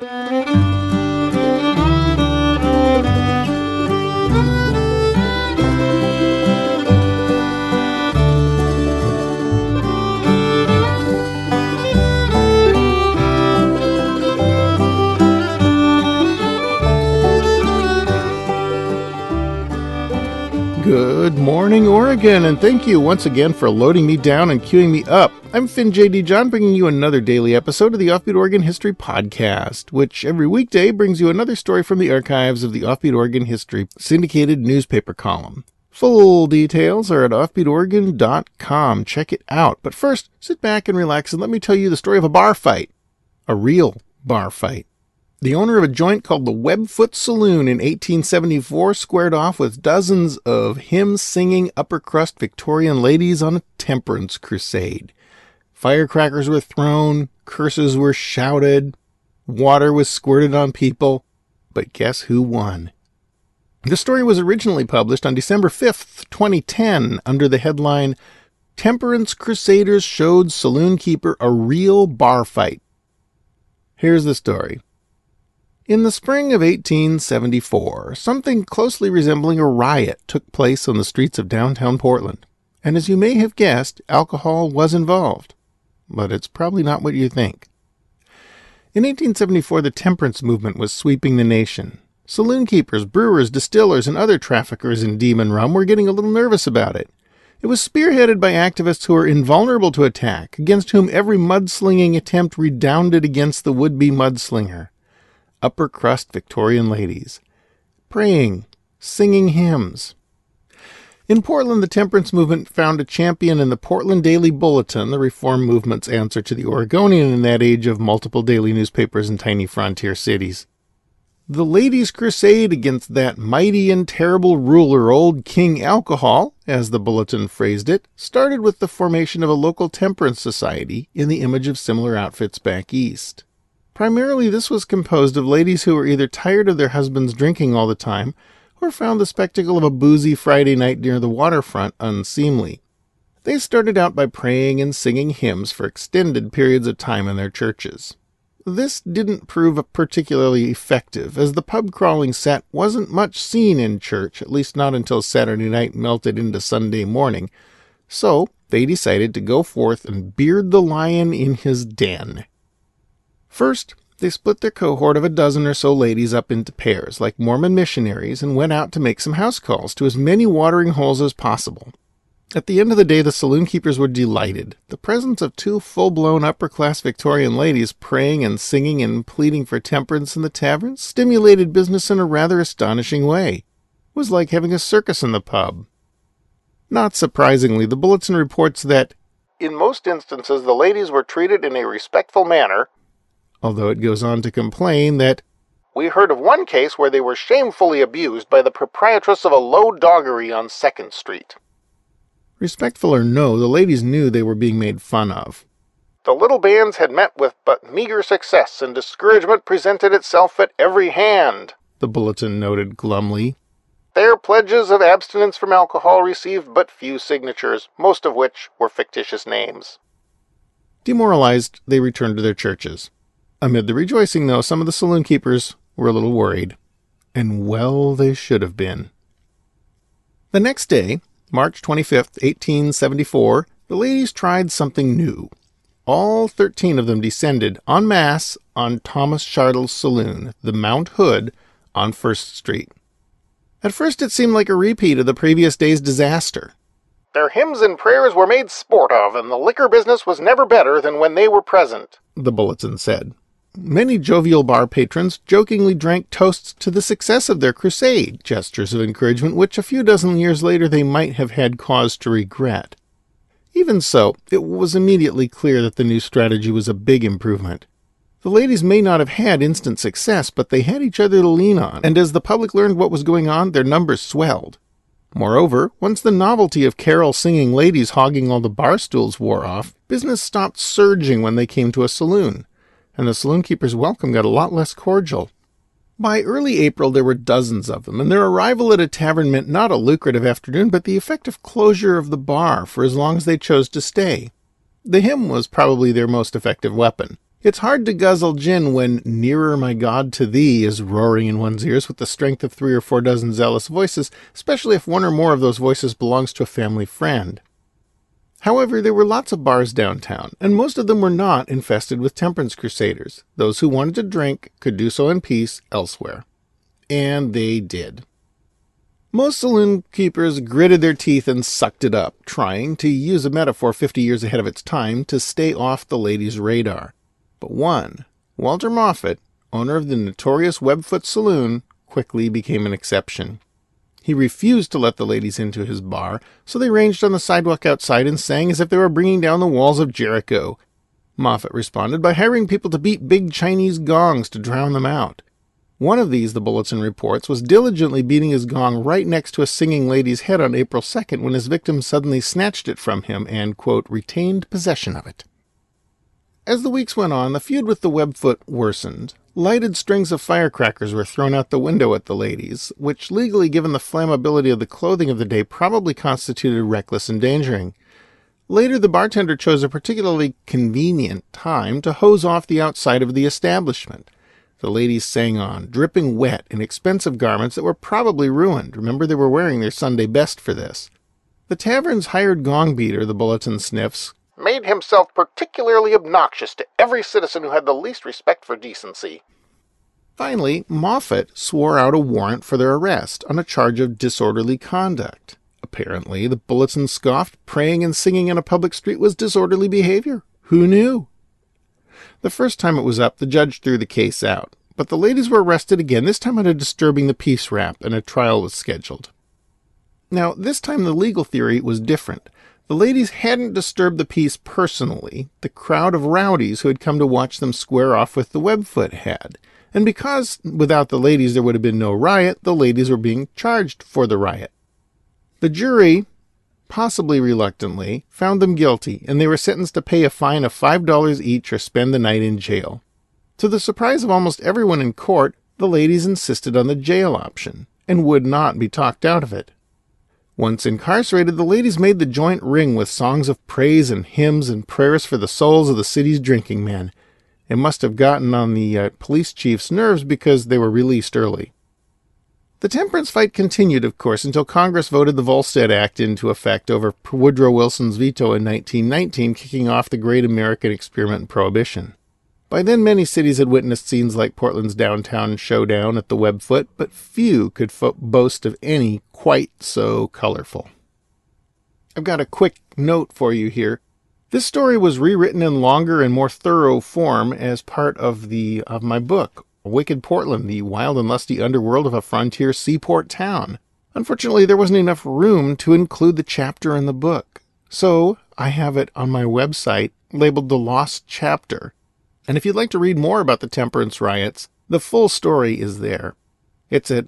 Good morning, Oregon, and thank you once again for loading me down and queuing me up. I'm Finn J.D. John, bringing you another daily episode of the Offbeat Oregon History Podcast, which every weekday brings you another story from the archives of the Offbeat Oregon History syndicated newspaper column. Full details are at offbeatoregon.com. Check it out. But first, sit back and relax and let me tell you the story of a bar fight. A real bar fight. The owner of a joint called the Webfoot Saloon in 1874 squared off with dozens of hymn-singing upper-crust Victorian ladies on a temperance crusade. Firecrackers were thrown, curses were shouted, water was squirted on people, but guess who won? The story was originally published on December 5th, 2010, under the headline, Temperance Crusaders Showed Saloon Keeper a Real Bar Fight. Here's the story. In the spring of 1874, something closely resembling a riot took place on the streets of downtown Portland. And as you may have guessed, alcohol was involved. But it's probably not what you think. In 1874, the temperance movement was sweeping the nation. Saloon keepers, brewers, distillers, and other traffickers in demon rum were getting a little nervous about it. It was spearheaded by activists who were invulnerable to attack, against whom every mudslinging attempt redounded against the would-be mudslinger. Upper-crust Victorian ladies, praying, singing hymns. In Portland, the temperance movement found a champion in the Portland Daily Bulletin, the reform movement's answer to the Oregonian in that age of multiple daily newspapers in tiny frontier cities. The ladies' crusade against that mighty and terrible ruler, Old King Alcohol, as the Bulletin phrased it, started with the formation of a local temperance society in the image of similar outfits back east. Primarily, this was composed of ladies who were either tired of their husbands drinking all the time or found the spectacle of a boozy Friday night near the waterfront unseemly. They started out by praying and singing hymns for extended periods of time in their churches. This didn't prove particularly effective, as the pub-crawling set wasn't much seen in church, at least not until Saturday night melted into Sunday morning, so they decided to go forth and beard the lion in his den. First, they split their cohort of a dozen or so ladies up into pairs, like Mormon missionaries, and went out to make some house calls to as many watering holes as possible. At the end of the day, the saloon keepers were delighted. The presence of two full-blown upper-class Victorian ladies praying and singing and pleading for temperance in the tavern stimulated business in a rather astonishing way. It was like having a circus in the pub. Not surprisingly, the Bulletin reports that, in most instances, the ladies were treated in a respectful manner, although it goes on to complain that, we heard of one case where they were shamefully abused by the proprietress of a low doggery on 2nd Street. Respectful or no, the ladies knew they were being made fun of. The little bands had met with but meager success, and discouragement presented itself at every hand, the Bulletin noted glumly. Their pledges of abstinence from alcohol received but few signatures, most of which were fictitious names. Demoralized, they returned to their churches. Amid the rejoicing, though, some of the saloon keepers were a little worried. And well they should have been. The next day, March 25th, 1874, the ladies tried something new. All 13 of them descended en masse on Thomas Shartle's saloon, the Mount Hood, on 1st Street. At first it seemed like a repeat of the previous day's disaster. Their hymns and prayers were made sport of, and the liquor business was never better than when they were present, the Bulletin said. Many jovial bar patrons jokingly drank toasts to the success of their crusade, gestures of encouragement which a few dozen years later they might have had cause to regret. Even so, it was immediately clear that the new strategy was a big improvement. The ladies may not have had instant success, but they had each other to lean on, and as the public learned what was going on, their numbers swelled. Moreover, once the novelty of carol-singing ladies hogging all the bar stools wore off, business stopped surging when they came to a saloon, and the saloon keeper's welcome got a lot less cordial. By early April there were dozens of them, and their arrival at a tavern meant not a lucrative afternoon, but the effective closure of the bar for as long as they chose to stay. The hymn was probably their most effective weapon. It's hard to guzzle gin when "Nearer My God to Thee" is roaring in one's ears with the strength of 3 or 4 dozen zealous voices, especially if one or more of those voices belongs to a family friend. However, there were lots of bars downtown, and most of them were not infested with temperance crusaders. Those who wanted to drink could do so in peace elsewhere. And they did. Most saloon keepers gritted their teeth and sucked it up, trying, to use a metaphor 50 years ahead of its time, to stay off the ladies' radar. But one, Walter Moffat, owner of the notorious Webfoot Saloon, quickly became an exception. He refused to let the ladies into his bar, so they ranged on the sidewalk outside and sang as if they were bringing down the walls of Jericho. Moffat responded by hiring people to beat big Chinese gongs to drown them out. One of these, the bulletin reports, was diligently beating his gong right next to a singing lady's head on April 2nd when his victim suddenly snatched it from him and, quote, retained possession of it. As the weeks went on, the feud with the Webfoot worsened. Lighted strings of firecrackers were thrown out the window at the ladies, which, legally given the flammability of the clothing of the day, probably constituted reckless endangering. Later, the bartender chose a particularly convenient time to hose off the outside of the establishment. The ladies sang on, dripping wet in expensive garments that were probably ruined. Remember, they were wearing their Sunday best for this. The tavern's hired gong beater, the bulletin sniffs, made himself particularly obnoxious to every citizen who had the least respect for decency. Finally, Moffat swore out a warrant for their arrest on a charge of disorderly conduct. Apparently, the bulletin scoffed praying and singing in a public street was disorderly behavior. Who knew? The first time it was up, the judge threw the case out, but the ladies were arrested again, this time on a disturbing the peace rap, and a trial was scheduled. Now, this time the legal theory was different. The ladies hadn't disturbed the peace personally. The crowd of rowdies who had come to watch them square off with the Webfoot had. And because without the ladies there would have been no riot, the ladies were being charged for the riot. The jury, possibly reluctantly, found them guilty, and they were sentenced to pay a fine of $5 each or spend the night in jail. To the surprise of almost everyone in court, the ladies insisted on the jail option, and would not be talked out of it. Once incarcerated, the ladies made the joint ring with songs of praise and hymns and prayers for the souls of the city's drinking men. It must have gotten on the police chief's nerves because they were released early. The temperance fight continued, of course, until Congress voted the Volstead Act into effect over Woodrow Wilson's veto in 1919, kicking off the great American experiment in Prohibition. By then, many cities had witnessed scenes like Portland's downtown showdown at the Webfoot, but few could boast of any quite so colorful. I've got a quick note for you here. This story was rewritten in longer and more thorough form as part of my book, Wicked Portland, the wild and lusty underworld of a frontier seaport town. Unfortunately, there wasn't enough room to include the chapter in the book, so I have it on my website labeled The Lost Chapter. And if you'd like to read more about the temperance riots, the full story is there. It's at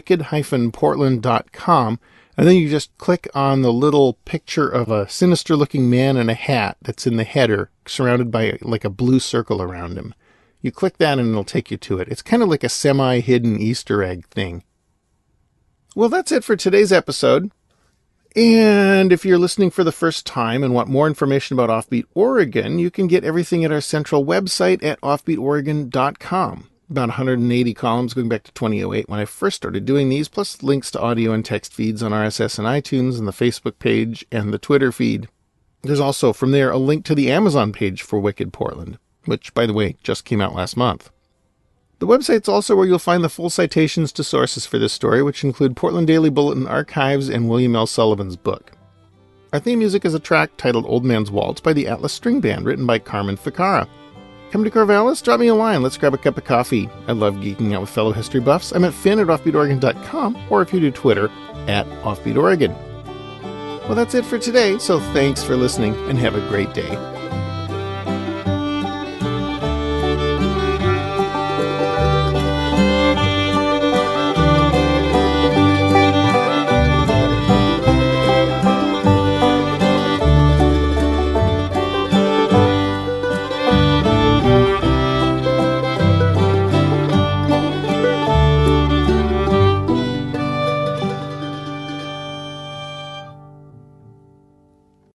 wicked-portland.com, and then you just click on the little picture of a sinister-looking man in a hat that's in the header, surrounded by like a blue circle around him. You click that and it'll take you to it. It's kind of like a semi-hidden Easter egg thing. Well, that's it for today's episode. And if you're listening for the first time and want more information about Offbeat Oregon, you can get everything at our central website at offbeatoregon.com. About 180 columns going back to 2008 when I first started doing these, plus links to audio and text feeds on RSS and iTunes and the Facebook page and the Twitter feed. There's also from there a link to the Amazon page for Wicked Portland, which, by the way, just came out last month. The website's also where you'll find the full citations to sources for this story, which include Portland Daily Bulletin archives and William L. Sullivan's book. Our theme music is a track titled Old Man's Waltz by the Atlas String Band, written by Carmen Ficarra. Come to Corvallis? Drop me a line. Let's grab a cup of coffee. I love geeking out with fellow history buffs. I'm at Finn@offbeatoregon.com, or if you do Twitter, @OffbeatOregon. Well, that's it for today, so thanks for listening, and have a great day.